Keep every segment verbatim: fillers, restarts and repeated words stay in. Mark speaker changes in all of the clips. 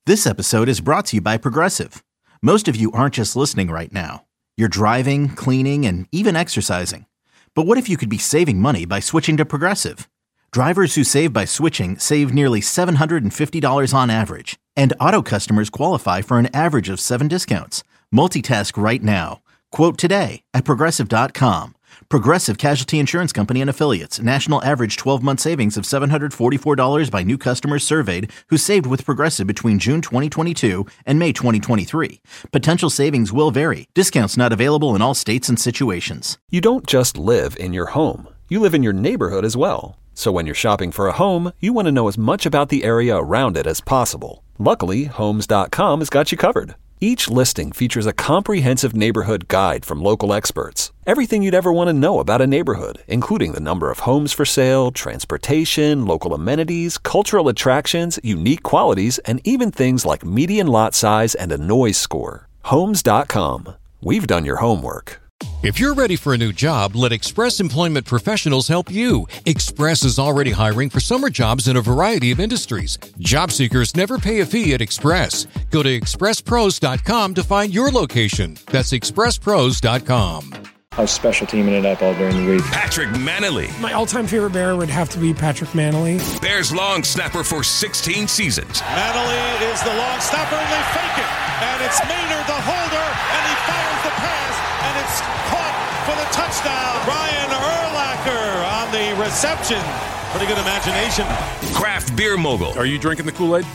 Speaker 1: This episode is brought to you by Progressive. Most of you aren't just listening right now. You're driving, cleaning, and even exercising. But what if you could be saving money by switching to Progressive? Drivers who save by switching save nearly seven hundred fifty dollars on average. And auto customers qualify for an average of seven discounts. Multitask right now. Quote today at Progressive dot com. Progressive Casualty Insurance Company and Affiliates. National average twelve-month savings of seven hundred forty-four dollars by new customers surveyed who saved with Progressive between June twenty twenty-two and May twenty twenty-three. Potential savings will vary. Discounts not available in all states and situations.
Speaker 2: You don't just live in your home. You live in your neighborhood as well. So when you're shopping for a home, you want to know as much about the area around it as possible. Luckily, Homes dot com has got you covered. Each listing features a comprehensive neighborhood guide from local experts. Everything you'd ever want to know about a neighborhood, including the number of homes for sale, transportation, local amenities, cultural attractions, unique qualities, and even things like median lot size and a noise score. Homes dot com. We've done your homework.
Speaker 3: If you're ready for a new job, let Express Employment Professionals help you. Express is already hiring for summer jobs in a variety of industries. Job seekers never pay a fee at Express. Go to express pros dot com to find your location. That's express pros dot com.
Speaker 4: I was special teaming it up all during the week.
Speaker 5: Patrick Manley.
Speaker 6: My all-time favorite Bear would have to be Patrick Manley.
Speaker 5: Bears long snapper for sixteen seasons.
Speaker 7: Manley is the long snapper, and they fake it. And it's Maynard, the holder, and he fires the pass, and it's caught for the touchdown. Brian Urlacher on the reception. Pretty good imagination.
Speaker 5: Craft beer mogul.
Speaker 8: Are you drinking the Kool-Aid?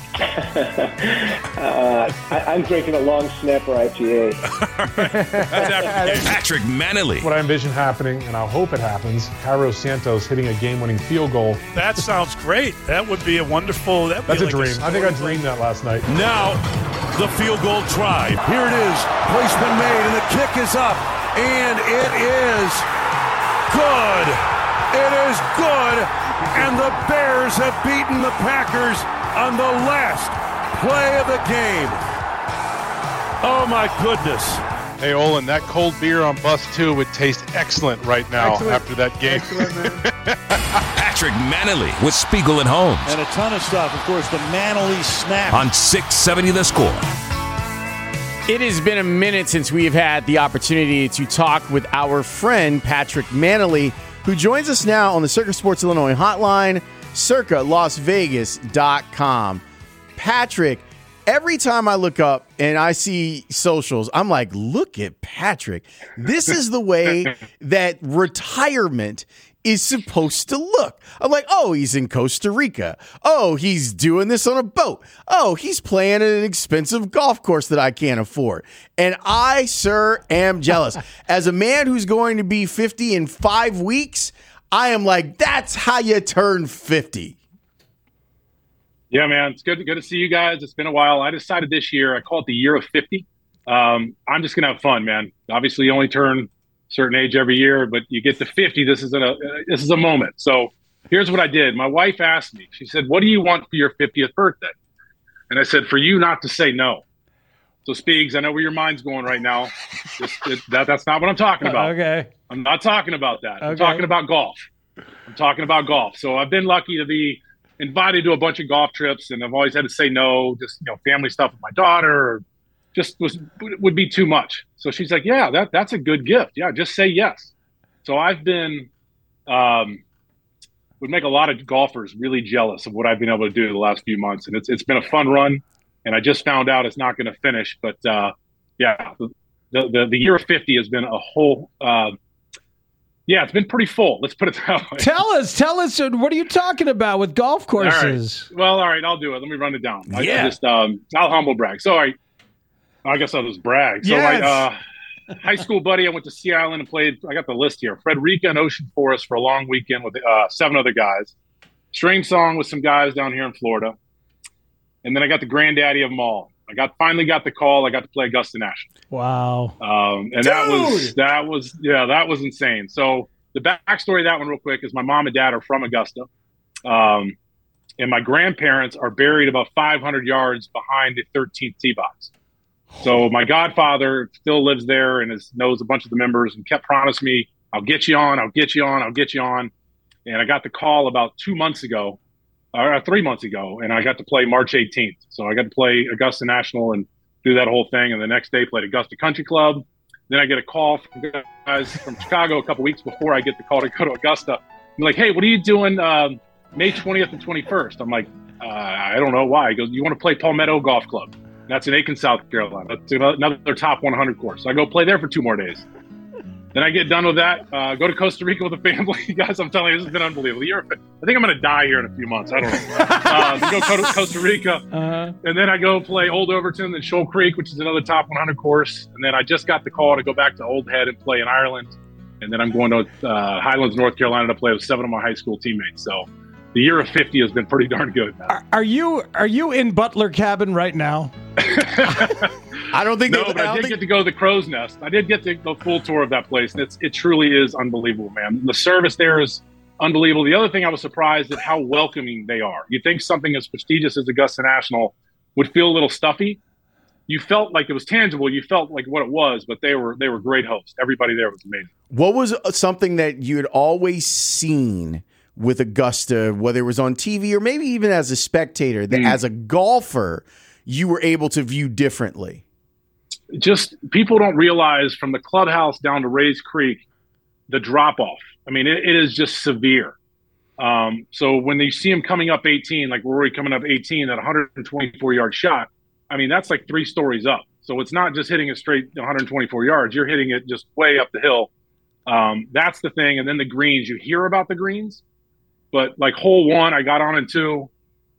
Speaker 4: uh, I, I'm drinking a long snapper I P A.
Speaker 5: Patrick Manley.
Speaker 9: What I envision happening, and I hope it happens, Cairo Santos hitting a game-winning field goal.
Speaker 10: That sounds great. That would be a wonderful... That would
Speaker 9: That's
Speaker 10: be
Speaker 9: a
Speaker 10: like
Speaker 9: dream.
Speaker 10: A
Speaker 9: I think I dreamed that last night.
Speaker 7: Now, the field goal try. Here it is. Placement made, and the kick is up. And it is good. It is good. And the Bears have beaten the Packers on the last play of the game. Oh, my goodness.
Speaker 9: Hey, Olin, that cold beer on bus two would taste excellent right now excellent. after that game.
Speaker 5: Patrick Manley with Spiegel and Holmes.
Speaker 7: And a ton of stuff. Of course, the Manley snap.
Speaker 5: On six seventy The Score.
Speaker 11: It has been a minute since we have had the opportunity to talk with our friend Patrick Manley, who joins us now on the Circa Sports Illinois hotline, circa las vegas dot com. Patrick, every time I look up and I see socials, I'm like, look at Patrick. This is the way that retirement is supposed to look. I'm like, oh, he's in Costa Rica. Oh, he's doing this on a boat. Oh, he's playing at an expensive golf course that I can't afford. And I, sir, am jealous. As a man who's going to be fifty in five weeks, I am like, that's how you turn fifty.
Speaker 12: Yeah, man, it's good, good to see you guys. It's been a while. I decided this year, I call it the year of fifty. Um, I'm just going to have fun, man. Obviously, you only turn certain age every year, but you get to fifty. This is a uh, this is a moment. So here's what I did. My wife asked me. She said, "What do you want for your fiftieth birthday?" And I said, "For you not to say no." So Speegs, I know where your mind's going right now. Just, it, that that's not what I'm talking about.
Speaker 6: Okay,
Speaker 12: I'm not talking about that.
Speaker 6: Okay.
Speaker 12: I'm talking about golf. I'm talking about golf. So I've been lucky to be invited to a bunch of golf trips, and I've always had to say no. Just you know, family stuff with my daughter. Or, just was would be too much. So she's like, yeah, that that's a good gift. Yeah, just say yes. So I've been um, would make a lot of golfers really jealous of what I've been able to do the last few months. And it's it's been a fun run. And I just found out it's not going to finish. But uh, yeah, the, the the year of fifty has been a whole uh, yeah, it's been pretty full. Let's put it that way.
Speaker 6: Tell us, tell us, what are you talking about with golf courses?
Speaker 12: All right. Well, all right, I'll do it. Let me run it down. I,
Speaker 6: yeah.
Speaker 12: I just um, I'll humble brag. So I I guess I'll just brag. So
Speaker 6: yes.
Speaker 12: I, uh, high school buddy, I went to Sea Island and played. I got the list here. Frederica and Ocean Forest for a long weekend with uh, seven other guys. Stream song with some guys down here in Florida. And then I got the granddaddy of them all. I got finally got the call. I got to play Augusta National.
Speaker 6: Wow.
Speaker 12: Um, and Dude! that was that was yeah, that was insane. So the backstory of that one real quick is my mom and dad are from Augusta. Um, and my grandparents are buried about five hundred yards behind the thirteenth tee box. So my godfather still lives there and is, knows a bunch of the members and kept promising me, I'll get you on, I'll get you on, I'll get you on. And I got the call about two months ago uh, three months ago, and I got to play March eighteenth. So I got to play Augusta National and do that whole thing. And the next day played Augusta Country Club. Then I get a call from guys from Chicago a couple weeks before I get the call to go to Augusta. I'm like, hey, what are you doing um, May twentieth and twenty-first? I'm like, uh, I don't know why. He goes, you want to play Palmetto Golf Club? That's in Aiken, South Carolina. That's another top one hundred course. So I go play there for two more days. Then I get done with that, uh, go to Costa Rica with the family. Guys, I'm telling you, this has been unbelievable. You're, I think I'm going to die here in a few months. I don't know. Uh, then go to Costa Rica, uh-huh. and then I go play Old Overton and Shoal Creek, which is another top one hundred course. And then I just got the call to go back to Old Head and play in Ireland. And then I'm going to uh, Highlands, North Carolina to play with seven of my high school teammates. So the year of fifty has been pretty darn good.
Speaker 6: Are, are you are you in Butler Cabin right now?
Speaker 11: I don't think.
Speaker 12: No,
Speaker 11: they,
Speaker 12: but I, I did
Speaker 11: think...
Speaker 12: get to go to the Crow's Nest. I did get the, the full tour of that place, and it's it truly is unbelievable, man. The service there is unbelievable. The other thing, I was surprised at how welcoming they are. You think something as prestigious as Augusta National would feel a little stuffy. You felt like it was tangible. You felt like what it was, but they were they were great hosts. Everybody there was amazing.
Speaker 11: What was something that you had always seen with Augusta, whether it was on T V or maybe even as a spectator, that mm. as a golfer you were able to view differently?
Speaker 12: Just people don't realize from the clubhouse down to Rays Creek, the drop off. I mean, it, it is just severe. Um, so when you see him coming up eighteen, like Rory coming up eighteen at one hundred twenty-four yard shot, I mean, that's like three stories up. So it's not just hitting it straight one hundred twenty-four yards. You're hitting it just way up the hill. Um, that's the thing. And then the greens, you hear about the greens, but like hole one, I got on in two.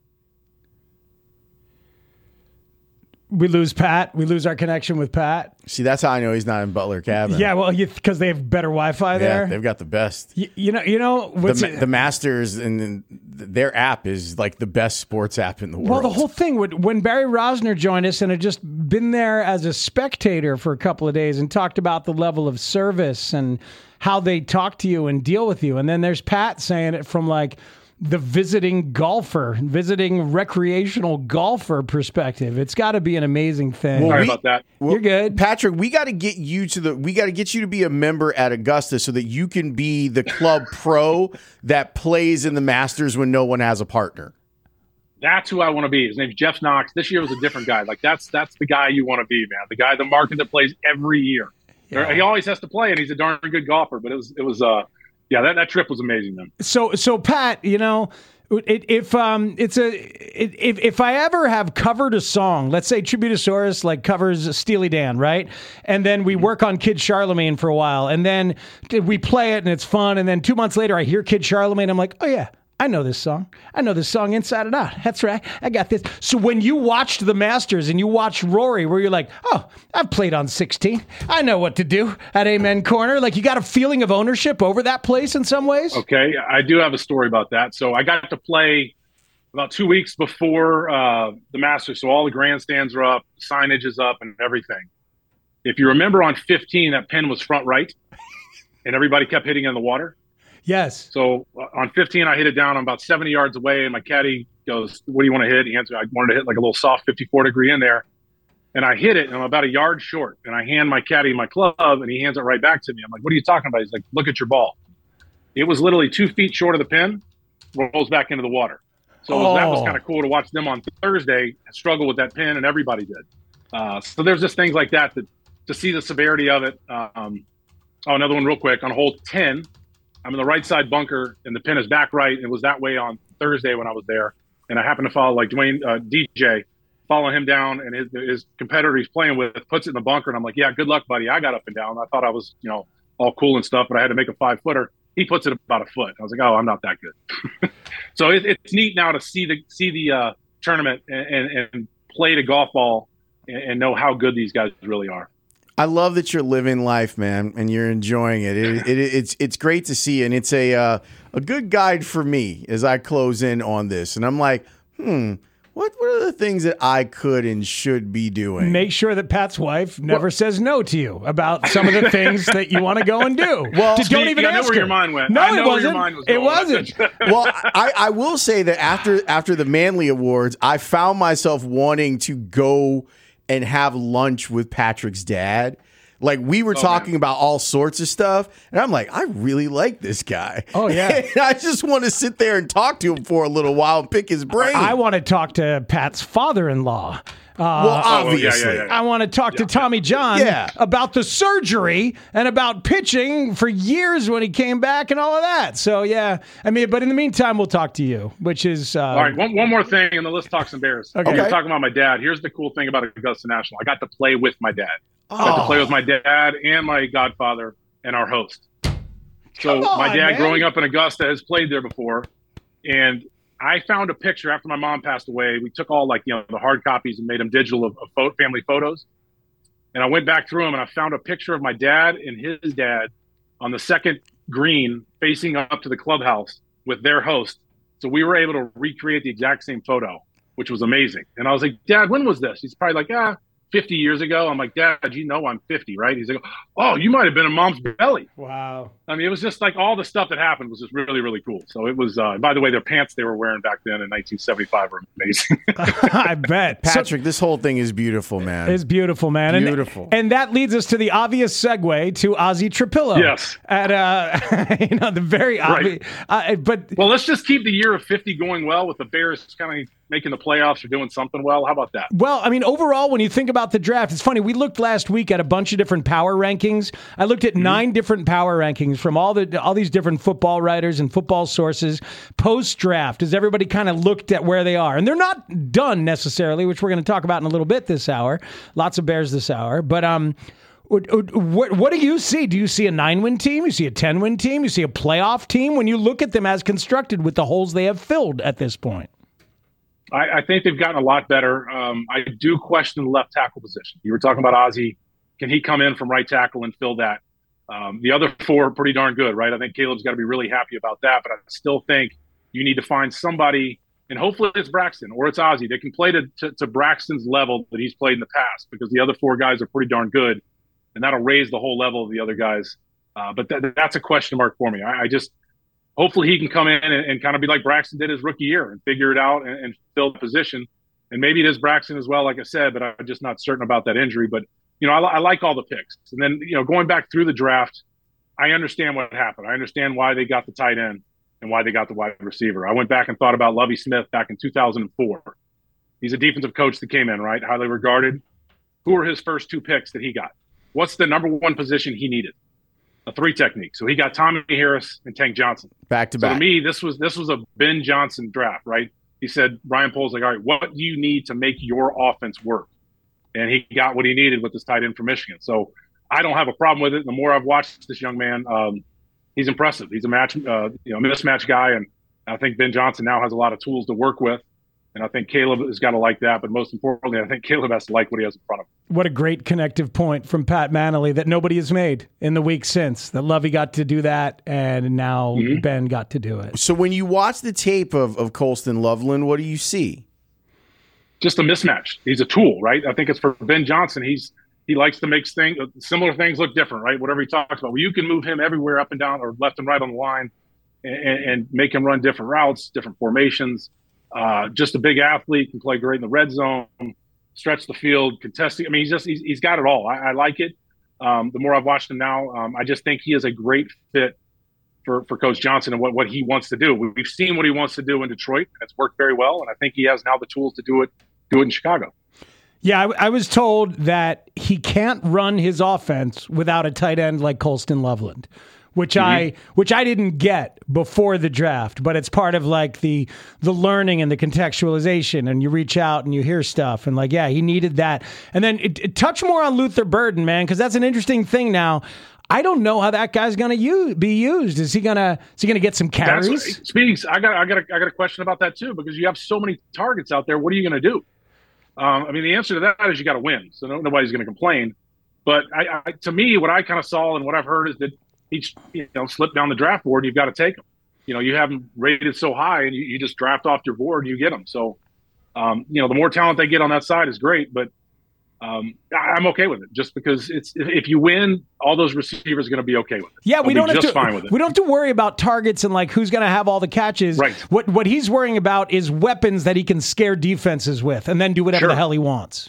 Speaker 6: We lose Pat. We lose our connection with Pat.
Speaker 11: See, that's how I know he's not in Butler Cabin.
Speaker 6: Yeah, well, because they have better Wi-Fi
Speaker 11: yeah,
Speaker 6: there.
Speaker 11: They've got the best.
Speaker 6: You, you know, you know, what's
Speaker 11: the, the Masters and, and their app is like the best sports app in the world.
Speaker 6: Well, the whole thing would when Barry Rosner joined us and had just been there as a spectator for a couple of days and talked about the level of service and how they talk to you and deal with you, and then there's Pat saying it from like the visiting golfer, visiting recreational golfer perspective. It's got to be an amazing thing.
Speaker 12: Well, Sorry
Speaker 11: we,
Speaker 12: about that.
Speaker 11: Well,
Speaker 6: You're good,
Speaker 11: Patrick. We got to get you to the. We got to get you to be a member at Augusta so that you can be the club pro that plays in the Masters when no one has a partner.
Speaker 12: That's who I want to be. His name's Jeff Knox. This year was a different guy. Like that's that's the guy you want to be, man. The guy, the market that plays every year. Yeah. He always has to play, and he's a darn good golfer. But it was it was uh. Yeah, that, that trip was amazing, man.
Speaker 6: So, so Pat, you know, it, if um, it's a it, if if I ever have covered a song, let's say Tributosaurus like covers Steely Dan, right? And then we work on Kid Charlemagne for a while, and then we play it and it's fun, and then two months later I hear Kid Charlemagne, I'm like, oh yeah, I know this song. I know this song inside and out. That's right. I got this. So when you watched the Masters and you watched Rory, where you're like, oh, I've played on sixteen. I know what to do at Amen Corner. Like you got a feeling of ownership over that place in some ways?
Speaker 12: Okay. I do have a story about that. So I got to play about two weeks before uh, the Masters. So all the grandstands are up, signage is up and everything. If you remember on fifteen, that pin was front right and everybody kept hitting in the water.
Speaker 6: Yes.
Speaker 12: So uh, on fifteen, I hit it down. I'm about seventy yards away, and my caddy goes, what do you want to hit? He answered, I wanted to hit like a little soft fifty-four degree in there. And I hit it, and I'm about a yard short. And I hand my caddy my club, and he hands it right back to me. I'm like, what are you talking about? He's like, look at your ball. It was literally two feet short of the pin, rolls back into the water. So oh. that was kind of cool to watch them on Thursday struggle with that pin, and everybody did. Uh, so there's just things like that, that to see the severity of it. Um, oh, another one real quick. On hole ten, I'm in the right side bunker, and the pin is back right. It was that way on Thursday when I was there. And I happened to follow, like, Dwayne, uh, D J, follow him down, and his, his competitor he's playing with puts it in the bunker. And I'm like, yeah, good luck, buddy. I got up and down. I thought I was, you know, all cool and stuff, but I had to make a five-footer. He puts it about a foot. I was like, oh, I'm not that good. So it, it's neat now to see the see the uh, tournament and, and, and play the golf ball and, and know how good these guys really are.
Speaker 11: I love that you're living life, man, and you're enjoying it. It, it it's it's great to see, and it's a uh, a good guide for me as I close in on this. And I'm like, hmm, what what are the things that I could and should be doing?
Speaker 6: Make sure that Pat's wife never well, says no to you about some of the things that you want to go and do.
Speaker 11: Well,
Speaker 6: Just don't even
Speaker 12: I
Speaker 6: ask
Speaker 12: know where
Speaker 6: her.
Speaker 12: your mind went.
Speaker 6: No,
Speaker 12: I know
Speaker 6: it wasn't.
Speaker 12: Where your mind was
Speaker 6: it
Speaker 12: going.
Speaker 6: wasn't.
Speaker 11: Well, I, I will say that after after the Manly Awards, I found myself wanting to go and have lunch with Patrick's dad. Like, we were
Speaker 12: Oh,
Speaker 11: talking
Speaker 12: man.
Speaker 11: about all sorts of stuff, and I'm like, I really like this guy.
Speaker 6: Oh, yeah.
Speaker 11: And I just want to sit there and talk to him for a little while and pick his brain.
Speaker 6: I want to talk to Pat's father-in-law. Uh,
Speaker 11: well, obviously.
Speaker 12: Oh, yeah, yeah, yeah.
Speaker 6: I want to talk to Tommy John
Speaker 11: Yeah.
Speaker 6: about the surgery and about pitching for years when he came back and all of that. So, yeah. I mean, but in the meantime, we'll talk to you, which is... Uh,
Speaker 12: All right, one, one more thing, and then let's talk some Bears.
Speaker 6: Okay.
Speaker 12: You're talking about my dad. Here's the cool thing about Augusta National. I got to play with my dad. I got to
Speaker 6: Oh.
Speaker 12: play with my dad and my godfather and our host. So
Speaker 6: Come
Speaker 12: my
Speaker 6: on,
Speaker 12: dad,
Speaker 6: man.
Speaker 12: growing up in Augusta, has played there before. And I found a picture after my mom passed away. We took all, like, you know, the hard copies and made them digital of, of pho- family photos. And I went back through them, and I found a picture of my dad and his dad on the second green facing up to the clubhouse with their host. So we were able to recreate the exact same photo, which was amazing. And I was like, Dad, when was this? He's probably like, ah, fifty years ago. I'm like, Dad, you know I'm fifty, right? He's like, oh, you might have been in Mom's belly.
Speaker 6: Wow.
Speaker 12: I mean, it was just like all the stuff that happened was just really, really cool. So it was, uh, by the way, their pants they were wearing back then in nineteen seventy-five were amazing.
Speaker 6: I bet.
Speaker 11: Patrick, this whole thing is beautiful, man.
Speaker 6: It's beautiful, man. And-
Speaker 11: Beautiful.
Speaker 6: And, that leads us to the obvious segue to Ozzie Trapillo.
Speaker 12: Yes.
Speaker 6: At, uh, you know, the very obvious. Uh, but
Speaker 12: Well, let's just keep the year of fifty going well with the Bears kind of making the playoffs or doing something well. How about that?
Speaker 6: Well, I mean, overall, when you think about the draft, it's funny. We looked last week at a bunch of different power rankings. I looked at nine different power rankings from all the all these different football writers and football sources post draft, as everybody kind of looked at where they are, and they're not done necessarily, which we're going to talk about in a little bit this hour. Lots of Bears this hour, but um. What, what, what do you see? Do you see a nine-win team? You see a ten-win team? You see a playoff team? When you look at them as constructed with the holes they have filled at this point.
Speaker 12: I, I think they've gotten a lot better. Um, I do question the left tackle position. You were talking about Ozzie. Can he come in from right tackle and fill that? Um, the other four are pretty darn good, right? I think Caleb's got to be really happy about that, but I still think you need to find somebody, and hopefully it's Braxton or it's Ozzie. They can play to, to, to Braxton's level that he's played in the past, because the other four guys are pretty darn good, and that'll raise the whole level of the other guys. Uh, but that, that's a question mark for me. I, I just hopefully he can come in and, and kind of be like Braxton did his rookie year and figure it out and, and fill the position. And maybe it is Braxton as well, like I said, but I'm just not certain about that injury. But, you know, I, I like all the picks. And then, you know, going back through the draft, I understand what happened. I understand why they got the tight end and why they got the wide receiver. I went back and thought about Lovie Smith back in two thousand four. He's a defensive coach that came in, right? Highly regarded. Who were his first two picks that he got? What's the number one position he needed? A three technique. So he got Tommy Harris and Tank Johnson.
Speaker 11: Back to
Speaker 12: So
Speaker 11: back.
Speaker 12: to me, this was this was a Ben Johnson draft, right? He said, Ryan Poles like, all right, what do you need to make your offense work? And he got what he needed with this tight end from Michigan. So I don't have a problem with it. The more I've watched this young man, um, he's impressive. He's a match, uh, you know, mismatch guy, and I think Ben Johnson now has a lot of tools to work with. And I think Caleb has got to like that. But most importantly, I think Caleb has to like what he has in front of him.
Speaker 6: What a great connective point from Pat Manley that nobody has made in the week since. That Lovey got to do that, and now
Speaker 12: Mm-hmm.
Speaker 6: Ben got to do it.
Speaker 11: So when you watch the tape of, of Colston Loveland, what do you see?
Speaker 12: Just a mismatch. He's a tool, right? I think it's for Ben Johnson. He's he likes to make things similar things look different, right? Whatever he talks about. Well, you can move him everywhere up and down or left and right on the line and, and make him run different routes, different formations. Uh, just a big athlete, can play great in the red zone, stretch the field, contesting. I mean, he's just he's, he's got it all. I, I like it. Um, the more I've watched him now, um, I just think he is a great fit for, for Coach Johnson and what, what he wants to do. We've seen what he wants to do in Detroit. And it's worked very well, and I think he has now the tools to do it do it in Chicago.
Speaker 6: Yeah, I, I was told that he can't run his offense without a tight end like Colston Loveland, which
Speaker 12: Mm-hmm.
Speaker 6: I which I didn't get before the draft, but it's part of like the the learning and the contextualization, and you reach out and you hear stuff, and like, yeah, he needed that. And then it, it, touch more on Luther Burden, man, because that's an interesting thing now. I don't know how that guy's going to use, be used. Is he gonna is he gonna get some carries?
Speaker 12: That's, speaks. I got I got a, I got a question about that too, because you have so many targets out there. What are you going to do? Um, I mean, the answer to that is you got to win. So no, nobody's going to complain. But I, I, to me, what I kind of saw and what I've heard is that each you know slip down the draft board, you've got to take them. You know, you have them rated so high, and you, you just draft off your board, and you get them. So, um, you know, the more talent they get on that side is great. But um, I, I'm okay with it, just because it's if, if you win, all those receivers are going to be okay with it.
Speaker 6: Yeah, we
Speaker 12: They'll
Speaker 6: don't
Speaker 12: be
Speaker 6: have
Speaker 12: just
Speaker 6: to.
Speaker 12: fine with it.
Speaker 6: We don't have to worry about targets and like who's going to have all the catches.
Speaker 12: Right.
Speaker 6: What what he's worrying about is weapons that he can scare defenses with, and then do whatever
Speaker 12: Sure.
Speaker 6: the hell he wants.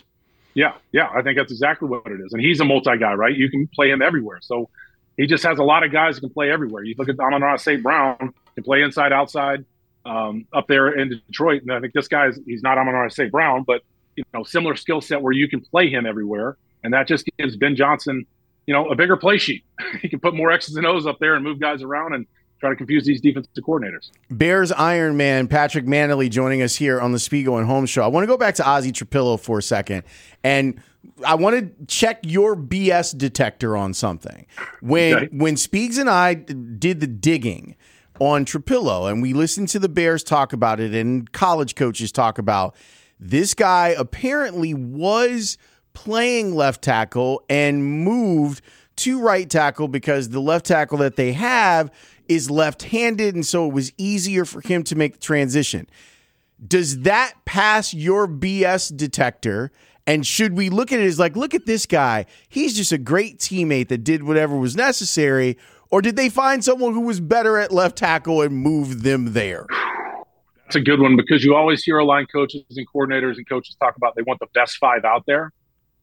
Speaker 12: Yeah, yeah, I think that's exactly what it is. And he's a multi guy, right? You can play him everywhere. So he just has a lot of guys who can play everywhere. You look at Amon-Ra Saint Brown, can play inside, outside, um, up there in Detroit. And I think this guy is, he's not Amon-Ra Saint Brown, but you know, similar skill set where you can play him everywhere. And that just gives Ben Johnson, you know, a bigger play sheet. He can put more X's and O's up there and move guys around and try to confuse these defensive coordinators.
Speaker 11: Bears Iron Man Patrick Manley joining us here on the Spiegel and Holmes Show. I want to go back to Ozzie Trapillo for a second, and I want to check your B S detector on something. When okay. when Speegs and I did the digging on Trapillo, and we listened to the Bears talk about it, and college coaches talk about this guy apparently was playing left tackle and moved to right tackle because the left tackle that they have is left-handed, and so it was easier for him to make the transition. Does that pass your B S detector? And should we look at it as like, look at this guy. He's just a great teammate that did whatever was necessary. Or did they find someone who was better at left tackle and move them there?
Speaker 12: That's a good one because you always hear line coaches and coordinators and coaches talk about they want the best five out there.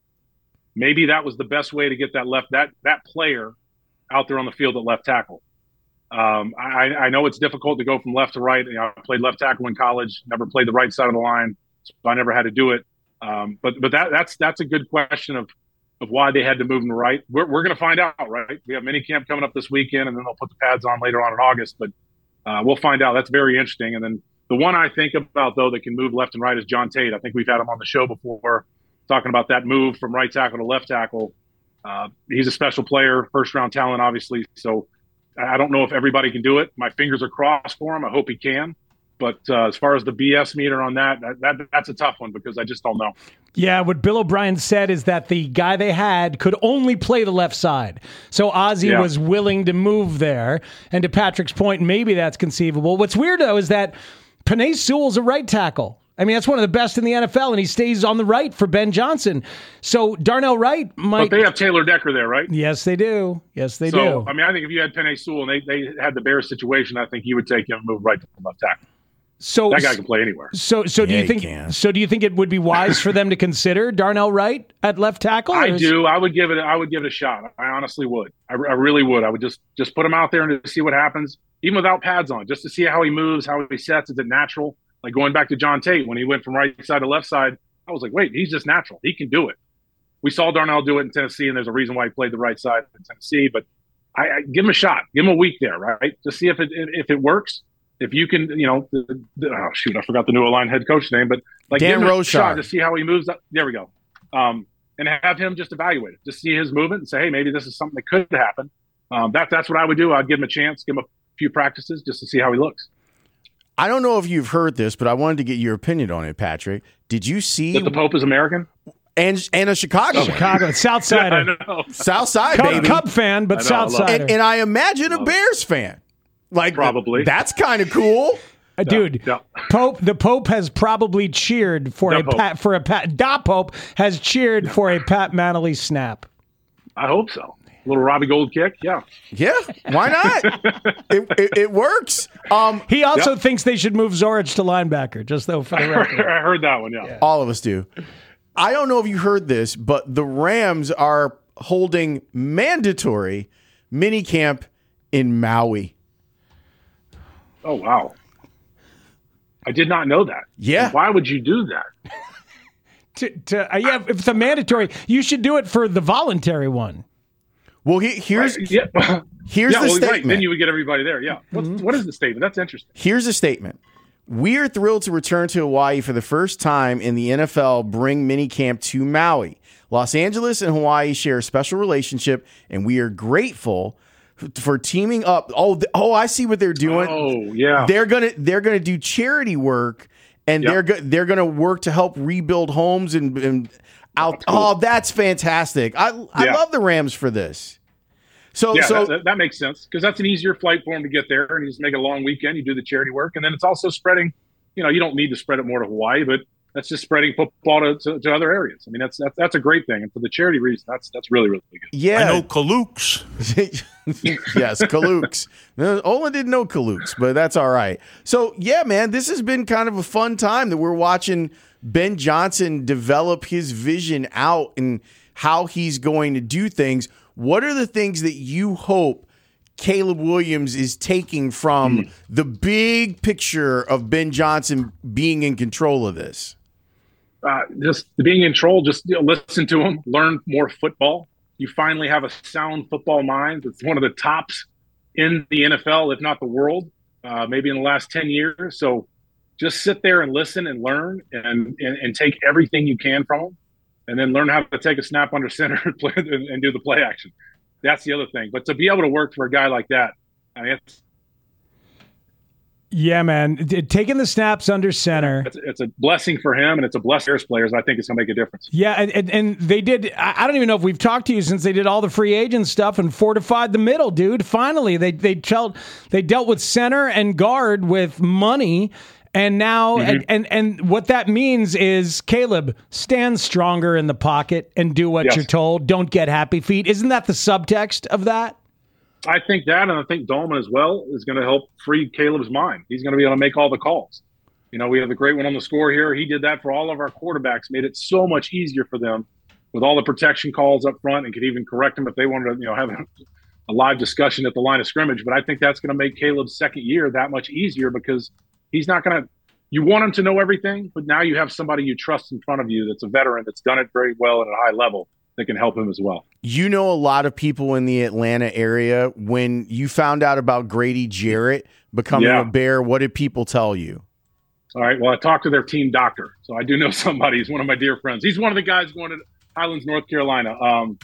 Speaker 12: Maybe that was the best way to get that left that that player out there on the field at left tackle. Um, I, I know it's difficult to go from left to right. You know, I played left tackle in college, never played the right side of the line, so I never had to do it. Um, but but that that's that's a good question of of why they had to move them to right. We're we're going to find out, right? We have minicamp coming up this weekend, and then they'll put the pads on later on in August. But uh, we'll find out. That's very interesting. And then the one I think about though that can move left and right is John Tate. I think we've had him on the show before, talking about that move from right tackle to left tackle. Uh, he's a special player, first round talent, obviously. So I don't know if everybody can do it. My fingers are crossed for him. I hope he can. But uh, as far as the B S meter on that, that, that, that's a tough one because I just don't know.
Speaker 6: Yeah, what Bill O'Brien said is that the guy they had could only play the left side. So Ozzie yeah. was willing to move there. And to Patrick's point, maybe that's conceivable. What's weird, though, is that Penei Sewell's a right tackle. I mean, that's one of the best in the N F L, and he stays on the right for Ben Johnson. So Darnell Wright might...
Speaker 12: But they have Taylor Decker there, right?
Speaker 6: Yes, they do. Yes, they
Speaker 12: so,
Speaker 6: do.
Speaker 12: I mean, I think if you had Penei Sewell and they, they had the Bears situation, I think he would take him and move right to the left tackle.
Speaker 6: So
Speaker 12: that guy can play anywhere.
Speaker 6: So, so do
Speaker 11: yeah,
Speaker 6: you think?
Speaker 11: Can.
Speaker 6: So, do you think it would be wise for them to consider Darnell Wright at left tackle?
Speaker 12: I
Speaker 6: is...
Speaker 12: do. I would give it. I would give it a shot. I honestly would. I, I really would. I would just just put him out there and to see what happens, even without pads on, just to see how he moves, how he sets. Is it natural? Like going back to John Tate when he went from right side to left side, I was like, wait, he's just natural. He can do it. We saw Darnell do it in Tennessee, and there's a reason why he played the right side in Tennessee. But I, I give him a shot. Give him a week there, right? To see if it if it works. If you can, you know, the, the, oh shoot, I forgot the new line head coach name, but like
Speaker 11: Dan
Speaker 12: give him a
Speaker 11: Rochard.
Speaker 12: shot to see how he moves up. There we go. Um, and have him just evaluate it, just see his movement and say, hey, maybe this is something that could happen. Um, that, that's what I would do. I'd give him a chance, give him a few practices just to see how he looks.
Speaker 11: I don't know if you've heard this, but I wanted to get your opinion on it, Patrick. Did you see
Speaker 12: that the Pope is American?
Speaker 11: And and a Chicago,
Speaker 6: oh, Chicago, South Side,
Speaker 12: yeah, I know.
Speaker 11: South Side,
Speaker 6: Cub,
Speaker 11: baby,
Speaker 6: Cub fan, but South Side,
Speaker 11: and, and I imagine a Bears fan. Like
Speaker 12: probably
Speaker 11: that's kind of cool.
Speaker 6: Uh, dude,
Speaker 12: yeah, yeah.
Speaker 6: Pope. The Pope has probably cheered for
Speaker 12: the
Speaker 6: a
Speaker 12: Pope.
Speaker 6: pat for a pat. Da Pope has cheered for a Pat Manley snap.
Speaker 12: I hope so. A little Robbie Gould kick, yeah,
Speaker 11: yeah. Why not? it, it, it works. Um,
Speaker 6: he also
Speaker 12: yep.
Speaker 6: thinks they should move Zorich to linebacker. Just though, for the record,
Speaker 12: I heard that one. Yeah.
Speaker 6: yeah,
Speaker 11: all of us do. I don't know if you heard this, but the Rams are holding mandatory mini camp in Maui.
Speaker 12: Oh wow. I did not know that.
Speaker 11: Yeah.
Speaker 12: Why would you do that?
Speaker 6: to, to, uh, yeah, if it's a mandatory, you should do it for the voluntary one.
Speaker 11: Well, he, here's
Speaker 12: right. yeah.
Speaker 11: here's
Speaker 12: yeah,
Speaker 11: the
Speaker 12: well,
Speaker 11: statement.
Speaker 12: Right. Then you would get everybody there. Yeah. What's, mm-hmm. What is the statement? That's interesting.
Speaker 11: Here's a statement. We're thrilled to return to Hawaii for the first time in the N F L bring minicamp to Maui. Los Angeles and Hawaii share a special relationship, and we are grateful for teaming up. Oh, oh, I see what they're doing.
Speaker 12: Oh, yeah.
Speaker 11: They're gonna they're gonna do charity work, and yep. they're go- they're gonna work to help rebuild homes and, and out. That's cool. Oh, that's fantastic. I I yeah. love the Rams for this. So
Speaker 12: yeah,
Speaker 11: so
Speaker 12: that, that makes sense because that's an easier flight for him to get there, and you just make a long weekend. You do the charity work, and then it's also spreading. You know, you don't need to spread it more to Hawaii, but that's just spreading football to, to, to other areas. I mean, that's, that's that's a great thing, and for the charity reason, that's that's really really good.
Speaker 11: Yeah,
Speaker 10: I know Kalooks.
Speaker 11: Yes, Kalooks. Olin didn't know Kalooks, but that's all right. So yeah, man, this has been kind of a fun time that we're watching Ben Johnson develop his vision out and how he's going to do things. What are the things that you hope Caleb Williams is taking from mm. the big picture of Ben Johnson being in control of this?
Speaker 12: Uh, just being in control, just you know, listen to him, learn more football. You finally have a sound football mind. It's one of the tops in the N F L, if not the world, uh, maybe in the last ten years. So just sit there and listen and learn and, and, and take everything you can from him, and then learn how to take a snap under center and, play, and, and do the play action. That's the other thing. But to be able to work for a guy like that, I mean, it's,
Speaker 6: yeah, man, taking the snaps under center.
Speaker 12: It's, it's a blessing for him, and it's a blessing for players. I think it's going to make a difference.
Speaker 6: Yeah, and, and they did. I don't even know if we've talked to you since they did all the free agent stuff and fortified the middle, dude. Finally, they they dealt they dealt with center and guard with money. And now, mm-hmm. and, and and what that means is, Caleb, stand stronger in the pocket and do what yes. you're told. Don't get happy feet. Isn't that the subtext of that?
Speaker 12: I think that, and I think Dolman as well is going to help free Caleb's mind. He's going to be able to make all the calls. You know, we have the great one on the score here. He did that for all of our quarterbacks, made it so much easier for them with all the protection calls up front, and could even correct them if they wanted to, you know, have a, a live discussion at the line of scrimmage. But I think that's going to make Caleb's second year that much easier, because he's not going to – you want him to know everything, but now you have somebody you trust in front of you that's a veteran that's done it very well at a high level that can help him as well.
Speaker 11: You know a lot of people in the Atlanta area. When you found out about Grady Jarrett becoming yeah. a Bear, what did people tell you?
Speaker 12: All right, well, I talked to their team doctor, so I do know somebody. He's one of my dear friends. He's one of the guys going to Highlands, North Carolina. Um,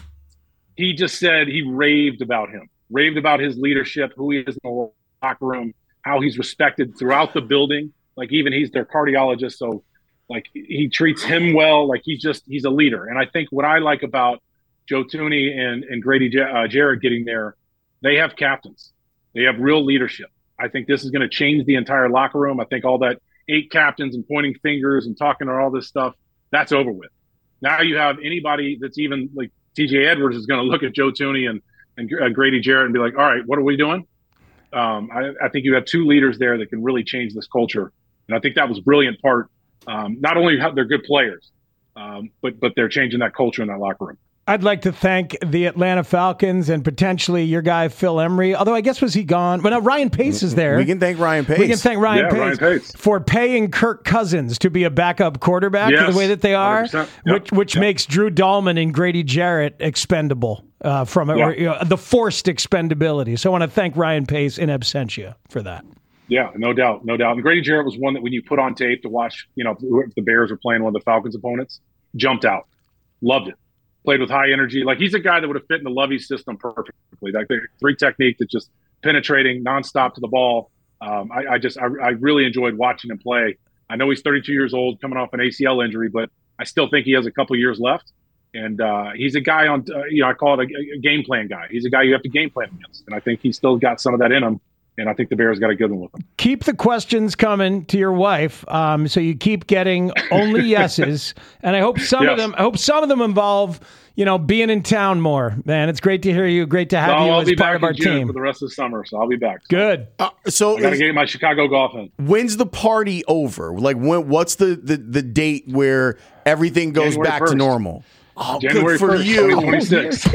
Speaker 12: he just said he raved about him, raved about his leadership, who he is in the locker room, how he's respected throughout the building. Like, even he's their cardiologist, so like he treats him well. Like, he's just he's a leader. And I think what I like about Joe Thuney and and Grady uh, Jarrett getting there, they have captains, they have real leadership. I think this is going to change the entire locker room. I think all that eight captains and pointing fingers and talking about all this stuff, that's over with. Now you have anybody that's even like T J Edwards is going to look at Joe Thuney and and uh, Grady Jarrett and be like, all right, what are we doing? Um, I, I think you have two leaders there that can really change this culture. And I think that was a brilliant part. Um, not only how they're good players, um, but but they're changing that culture in that locker room.
Speaker 6: I'd like to thank the Atlanta Falcons and potentially your guy, Phil Emery. Although I guess was he gone? But no, Ryan Pace is there.
Speaker 11: We can thank Ryan Pace.
Speaker 6: We can thank Ryan,
Speaker 12: yeah,
Speaker 6: Pace,
Speaker 12: Ryan Pace
Speaker 6: for paying Kirk Cousins to be a backup quarterback yes, the way that they are,
Speaker 12: yep,
Speaker 6: which which
Speaker 12: yep.
Speaker 6: makes Drew Dahlman and Grady Jarrett expendable uh, from it,
Speaker 12: yeah.
Speaker 6: or, you know, the forced expendability. So I want to thank Ryan Pace in absentia for that.
Speaker 12: Yeah, no doubt, no doubt. And Grady Jarrett was one that when you put on tape to watch, you know, if the Bears were playing one of the Falcons' opponents, jumped out, loved it, played with high energy. Like, he's a guy that would have fit in the Lovie system perfectly. Like, the three technique that's just penetrating nonstop to the ball. Um, I, I just, I, I really enjoyed watching him play. I know he's thirty-two years old, coming off an A C L injury, but I still think he has a couple years left. And uh, he's a guy on, uh, you know, I call it a, a game plan guy. He's a guy you have to game plan against. And I think he's still got some of that in him. And I think the Bears got a good one with them.
Speaker 6: Keep the questions coming to your wife, um, so you keep getting only yeses. And I hope some yes. of them. I hope some of them involve, you know, being in town more. Man, it's great to hear you. Great to have
Speaker 12: no,
Speaker 6: you
Speaker 12: I'll
Speaker 6: as
Speaker 12: be
Speaker 6: part
Speaker 12: back
Speaker 6: of our
Speaker 12: in June
Speaker 6: team
Speaker 12: for the rest of the summer. So I'll be back. So.
Speaker 6: Good.
Speaker 11: Uh, so
Speaker 12: I got to get my Chicago golf in.
Speaker 11: When's the party over? Like, when? What's the the, the date where everything goes
Speaker 12: January
Speaker 11: back
Speaker 12: first.
Speaker 11: to normal? Oh,
Speaker 12: January
Speaker 11: good for
Speaker 12: first,
Speaker 11: you.
Speaker 12: twenty twenty-six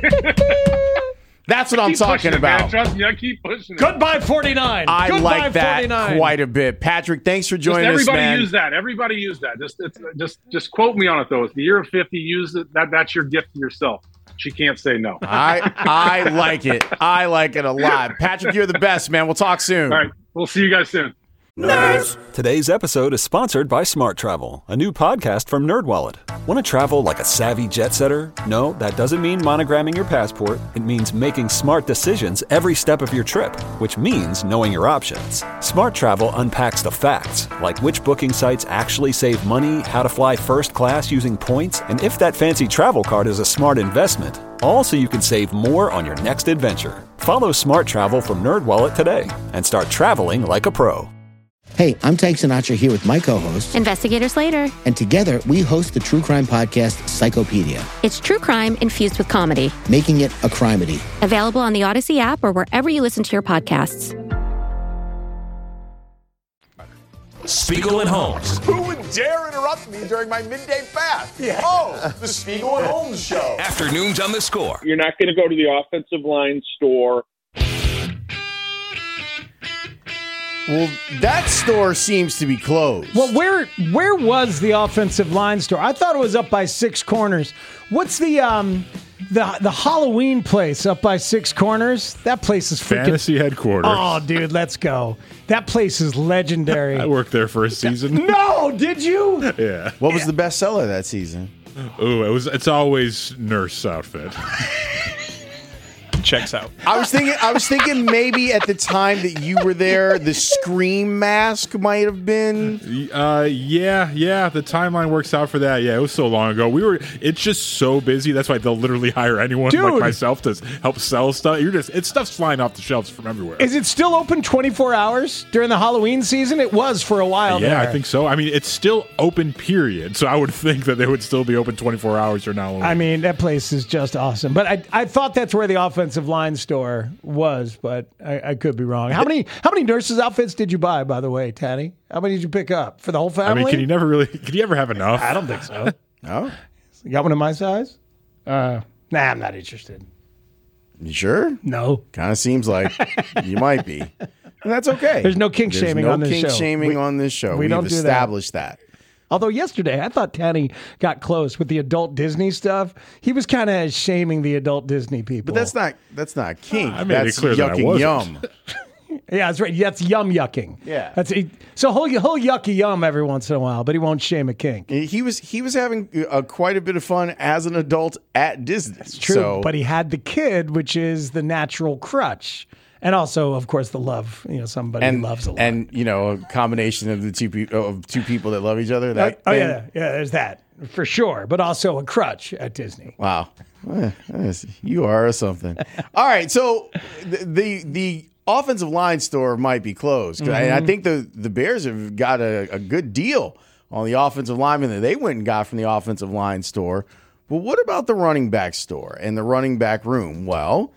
Speaker 11: That's what I'm talking
Speaker 12: it,
Speaker 11: about.
Speaker 12: Man. Trust me, I keep pushing it.
Speaker 6: Goodbye, forty-nine.
Speaker 11: I
Speaker 6: Goodbye,
Speaker 11: like that
Speaker 6: forty-nine.
Speaker 11: quite a bit. Patrick, thanks for joining
Speaker 12: just everybody
Speaker 11: us, man.
Speaker 12: use that. Everybody use that. Just it's, just just quote me on it, though. It's the year of fifty. Use it. That that's your gift to yourself. She can't say no.
Speaker 11: I I like it. I like it a lot. Patrick, you're the best, man. We'll talk soon.
Speaker 12: All right. We'll see you guys soon.
Speaker 2: Nerds. Today's episode is sponsored by Smart Travel, a new podcast from NerdWallet. Want to travel like a savvy jet setter? No, that doesn't mean monogramming your passport. It means making smart decisions every step of your trip, which means knowing your options. Smart Travel unpacks the facts, like which booking sites actually save money, how to fly first class using points, and if that fancy travel card is a smart investment. All so you can save more on your next adventure. Follow Smart Travel from NerdWallet today and start traveling like a pro.
Speaker 8: Hey, I'm Tank Sinatra here with my co-host,
Speaker 13: Investigator Slater.
Speaker 8: And together, we host the true crime podcast, Psychopedia.
Speaker 13: It's true crime infused with comedy.
Speaker 8: Making it a crimedy.
Speaker 13: Available on the Odyssey app or wherever you listen to your podcasts.
Speaker 5: Spiegel and Holmes.
Speaker 14: Who would dare interrupt me during my midday bath? Yeah. Oh, the Spiegel and Holmes show.
Speaker 5: Afternoons on The Score.
Speaker 15: You're not going to go to the offensive line store.
Speaker 11: Well, that store seems to be closed.
Speaker 6: Well, where where was the offensive line store? I thought it was up by Six Corners. What's the um the the Halloween place up by Six Corners? That place is freaking
Speaker 16: Fantasy headquarters.
Speaker 6: Oh, dude, let's go. That place is legendary.
Speaker 16: I worked there for a season.
Speaker 6: No, did you?
Speaker 16: Yeah.
Speaker 11: What was the best seller that season?
Speaker 16: Ooh, it was. It's always nurse outfit.
Speaker 17: Checks out.
Speaker 11: I was thinking. I was thinking maybe at the time that you were there, the Scream mask might have been.
Speaker 16: Uh, yeah, yeah. The timeline works out for that. Yeah, it was so long ago. We were. It's just so busy. That's why they'll literally hire anyone
Speaker 6: Dude.
Speaker 16: like myself to help sell stuff. You're just. It's stuff's flying off the shelves from everywhere.
Speaker 6: Is it still open twenty-four hours during the Halloween season? It was for a while.
Speaker 16: Yeah,
Speaker 6: there.
Speaker 16: I think so. I mean, it's still open. Period. So I would think that they would still be open twenty-four hours or now.
Speaker 6: I mean, that place is just awesome. But I, I thought that's where the offensive line store was, but I, I could be wrong. How many how many nurses' outfits did you buy, by the way, Taddy? How many did you pick up for the whole family?
Speaker 16: I mean, can you never really? Can you ever have enough?
Speaker 6: I don't think so.
Speaker 11: No,
Speaker 6: you got one of my size? Uh, nah, I'm not interested.
Speaker 11: You sure?
Speaker 6: No.
Speaker 11: Kind of seems like you might be. And that's okay.
Speaker 6: There's no kink
Speaker 11: There's
Speaker 6: shaming
Speaker 11: no
Speaker 6: on this
Speaker 11: kink
Speaker 6: show.
Speaker 11: shaming
Speaker 6: We-
Speaker 11: on this show.
Speaker 6: we
Speaker 11: We've
Speaker 6: don't do that.
Speaker 11: established that.
Speaker 6: Although yesterday, I thought Taddy got close with the adult Disney stuff. He was kind of shaming the adult Disney people.
Speaker 11: But that's not that's not kink.
Speaker 16: I made it
Speaker 11: that's
Speaker 16: clear that I
Speaker 11: yucking
Speaker 16: wasn't.
Speaker 11: yum.
Speaker 6: Yeah, that's right. That's yum yucking.
Speaker 11: Yeah.
Speaker 6: That's he, so he'll, he'll yucky yum every once in a while, but he won't shame a kink.
Speaker 11: He was he was having uh, quite a bit of fun as an adult at Disney. That's
Speaker 6: True,
Speaker 11: So,
Speaker 6: but he had the kid, which is the natural crutch. And also, of course, the love. You know, somebody
Speaker 11: and
Speaker 6: loves a lot.
Speaker 11: and you know a combination of the two pe- of two people that love each other. That
Speaker 6: oh,
Speaker 11: thing.
Speaker 6: yeah, yeah, there's that for sure. But also a crutch at Disney.
Speaker 11: Wow, Eh, yes, you are something. All right, so the the, the offensive line store might be closed. Mm-hmm. I, I think the the Bears have got a, a good deal on the offensive lineman that they went and got from the offensive line store. But what about the running back store and the running back room? Well,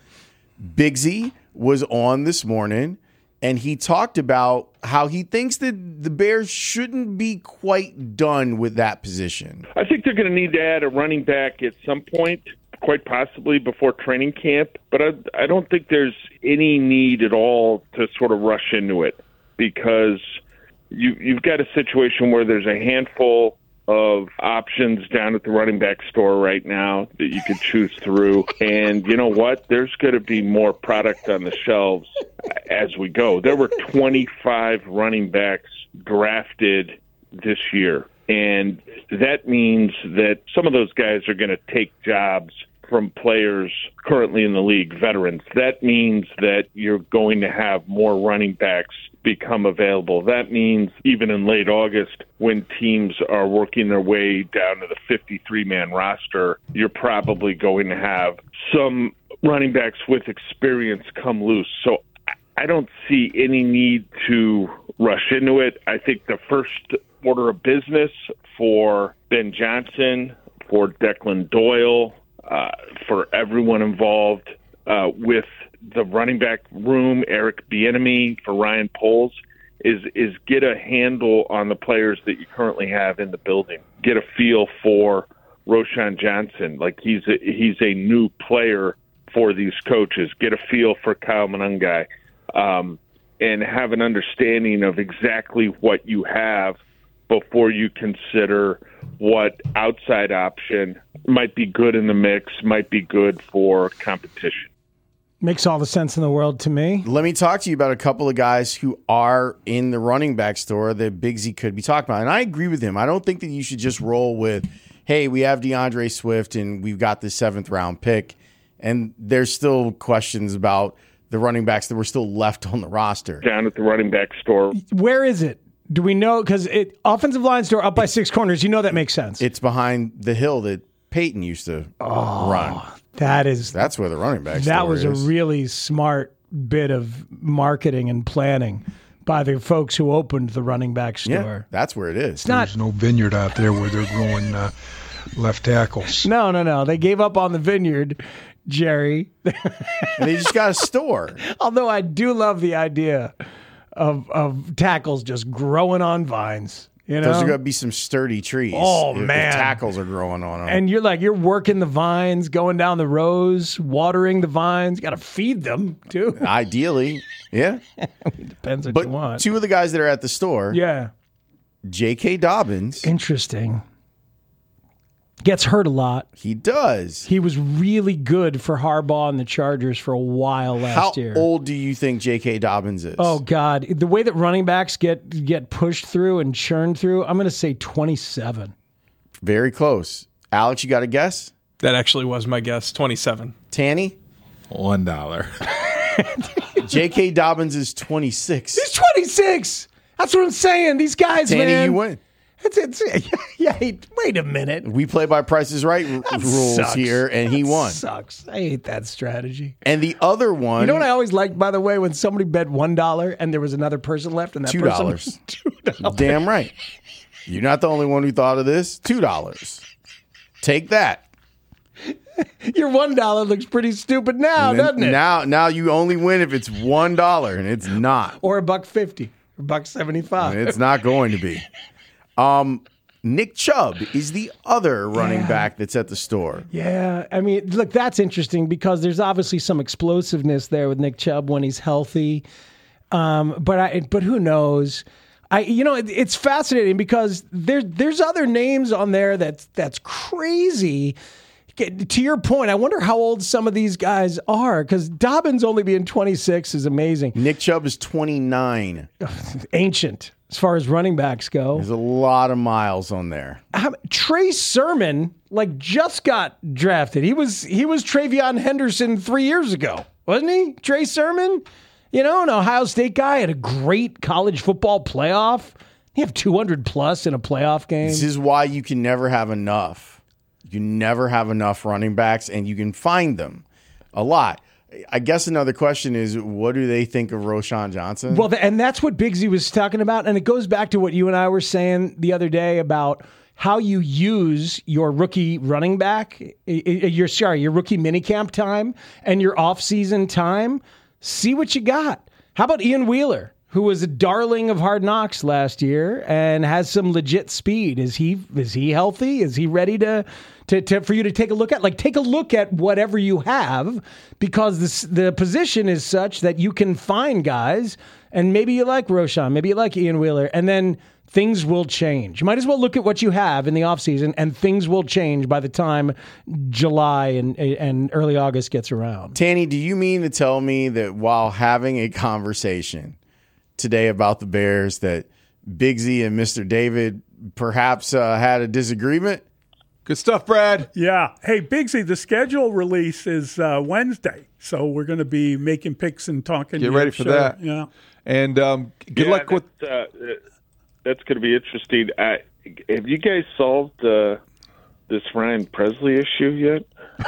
Speaker 11: Bigsy was on this morning, and he talked about how he thinks that the Bears shouldn't be quite done with that position.
Speaker 15: I think they're going to need to add a running back at some point, quite possibly before training camp. But I, I don't think there's any need at all to sort of rush into it, because you, you've got a situation where there's a handful of options down at the running back store right now that you could choose through. And you know what? There's going to be more product on the shelves as we go. There were twenty-five running backs drafted this year. And that means that some of those guys are going to take jobs from players currently in the league, veterans. That means that you're going to have more running backs become available. That means even in late August, when teams are working their way down to the fifty-three man roster, you're probably going to have some running backs with experience come loose. So I don't see any need to rush into it. I think the first order of business for Ben Johnson, for Declan Doyle, uh, for everyone involved uh, with the running back room, Eric Bieniemy, for Ryan Poles, is is get a handle on the players that you currently have in the building. Get a feel for Roschon Johnson, like he's a, he's a new player for these coaches. Get a feel for Kyle Monangai, um, and have an understanding of exactly what you have before you consider what outside option might be good in the mix, might be good for competition.
Speaker 6: Makes all the sense in the world to me.
Speaker 11: Let me talk to you about a couple of guys who are in the running back store that Bigsy could be talking about. And I agree with him. I don't think that you should just roll with, hey, we have DeAndre Swift and we've got the seventh round pick. And there's still questions about the running backs that were still left on the roster.
Speaker 15: Down at the running back store.
Speaker 6: Where is it? Do we know? Because it offensive line store up by Six Corners. You know that makes sense.
Speaker 11: It's behind the hill that Peyton used to
Speaker 6: oh,
Speaker 11: run.
Speaker 6: That is
Speaker 11: that's where the running back
Speaker 6: that
Speaker 11: store
Speaker 6: was
Speaker 11: is.
Speaker 6: a really smart bit of marketing and planning by the folks who opened the running back store.
Speaker 11: Yeah, that's where it is.
Speaker 6: It's not.
Speaker 17: There's no vineyard out there where they're growing uh, left tackles.
Speaker 6: No, no, no. They gave up on the vineyard, Jerry.
Speaker 11: And they just got a store.
Speaker 6: Although I do love the idea of of tackles just growing on vines. You know?
Speaker 11: Those are going to be some sturdy trees.
Speaker 6: Oh,
Speaker 11: if,
Speaker 6: man.
Speaker 11: If tackles are growing on them.
Speaker 6: And you're like, you're working the vines, going down the rows, watering the vines. Got to feed them, too.
Speaker 11: Ideally, yeah.
Speaker 6: It depends what
Speaker 11: but
Speaker 6: you want.
Speaker 11: Two of the guys that are at the store.
Speaker 6: Yeah.
Speaker 11: J K. Dobbins.
Speaker 6: Interesting. Gets hurt a lot.
Speaker 11: He does.
Speaker 6: He was really good for Harbaugh and the Chargers for a while last
Speaker 11: How
Speaker 6: year.
Speaker 11: How old do you think J K. Dobbins is?
Speaker 6: Oh, God. The way that running backs get get pushed through and churned through, I'm going to say twenty-seven.
Speaker 11: Very close. Alex, you got a guess?
Speaker 18: That actually was my guess, twenty-seven.
Speaker 11: Tanny?
Speaker 16: One dollar.
Speaker 11: J K. Dobbins is twenty-six.
Speaker 6: He's twenty-six. That's what I'm saying. These guys,
Speaker 11: Tanny,
Speaker 6: man.
Speaker 11: you win.
Speaker 6: It's, it's, yeah, wait a minute.
Speaker 11: We play by Price is Right
Speaker 6: That
Speaker 11: rules
Speaker 6: sucks.
Speaker 11: here, and he
Speaker 6: That
Speaker 11: won.
Speaker 6: Sucks. I hate that strategy.
Speaker 11: And the other one.
Speaker 6: You know what I always liked, by the way, when somebody bet one dollar and there was another person left, and that
Speaker 11: Two
Speaker 6: person
Speaker 11: dollars.
Speaker 6: was two dollars.
Speaker 11: Damn right. You're not the only one who thought of this. Two dollars. Take that.
Speaker 6: Your one dollar looks pretty stupid now,
Speaker 11: And then
Speaker 6: doesn't it?
Speaker 11: Now, now you only win if it's one dollar, and it's not.
Speaker 6: Or a buck fifty, or a buck seventy-five.
Speaker 11: And it's not going to be. Um. Nick Chubb is the other running
Speaker 6: Yeah.
Speaker 11: back that's at the store.
Speaker 6: Yeah, I mean, look, that's interesting because there's obviously some explosiveness there with Nick Chubb when he's healthy. Um, but I, but who knows? I, you know, it, it's fascinating because there's there's other names on there that's that's crazy. To your point, I wonder how old some of these guys are because Dobbins only being twenty-six is amazing.
Speaker 11: Nick Chubb is twenty-nine.
Speaker 6: Ancient as far as running backs go.
Speaker 11: There's a lot of miles on there.
Speaker 6: How, Trey Sermon, like, just got drafted. He was he was Travion Henderson three years ago, wasn't he? Trey Sermon, you know, an Ohio State guy, had a great college football playoff. He have two hundred plus in a playoff game.
Speaker 11: This is why you can never have enough. You never have enough running backs, and you can find them a lot. I guess another question is, what do they think of Roschon Johnson?
Speaker 6: Well, and that's what Bigsy was talking about, and it goes back to what you and I were saying the other day about how you use your rookie running back, your sorry, your rookie minicamp time and your off-season time. See what you got. How about Ian Wheeler, who was a darling of Hard Knocks last year and has some legit speed? Is he is he healthy? Is he ready to, to, to for you to take a look at? Like, take a look at whatever you have, because this, the position is such that you can find guys, and maybe you like Roschon, maybe you like Ian Wheeler, and then things will change. You might as well look at what you have in the offseason, and things will change by the time July and, and early August gets around.
Speaker 11: Tanny, do you mean to tell me that while having a conversation today about the Bears that Bigsy and Mister David perhaps uh, had a disagreement?
Speaker 19: Good stuff, Brad.
Speaker 10: Yeah. Hey, Bigsy, the schedule release is uh, Wednesday, so we're going to be making picks and talking.
Speaker 19: Get ready for
Speaker 10: sure.
Speaker 19: that.
Speaker 10: Yeah.
Speaker 19: And um, good
Speaker 15: yeah,
Speaker 19: luck with.
Speaker 15: Uh, that's going to be interesting. I, have you guys solved uh, this Ryan Presley issue yet?